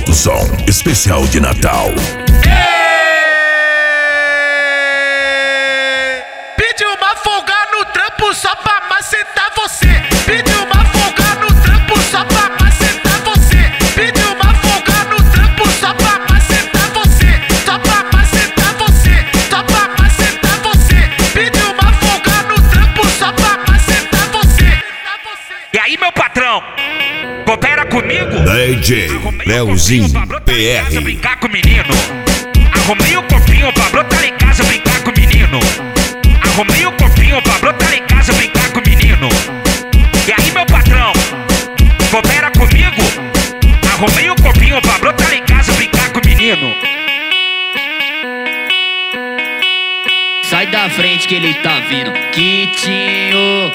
alto som especial de Natal. Pediu uma folga no trampo só pra macetar você. Pediu uma folga no trampo só pra macetar você. Pediu uma folga no trampo só pra macetar você. Só pra macetar você. Só pra macetar você. Pediu uma folga no trampo só pra macetar você. E aí, meu patrão? Coopera comigo? DJ Leozinho PR. Brincar com o menino. Arrumei o copinho pra brotar em casa brincar com o menino. Arrumei o copinho pra brotar em casa brincar com o menino. E aí, meu patrão? Coopera comigo? Arrumei o copinho pra brotar em casa brincar com o menino. Sai da frente que ele tá vindo, Quitinho.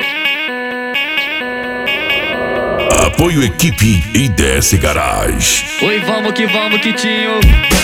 Apoio equipe IDS Garage. Oi, vamos, Quitinho.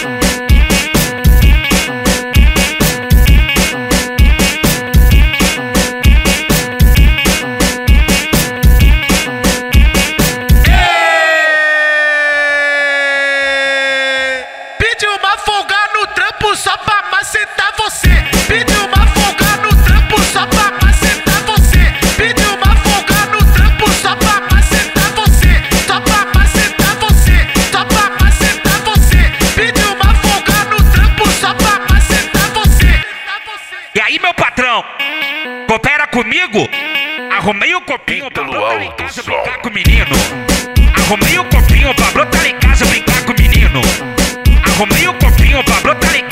Pediu uma folga no trampo só pra macetar você. Pediu uma folga no trampo só pra macetar você. Pediu uma folga no trampo só pra macetar você. Só pra macetar você. Só pra macetar você. Pediu uma folga no trampo só pra macetar você. E aí, meu patrão? Coopera comigo? Arrumei o copinho pra brotar em casa brincar com o menino. Arrumei o copinho pra brotar em casa brincar com o menino. Arrumei o copinho pra brotar em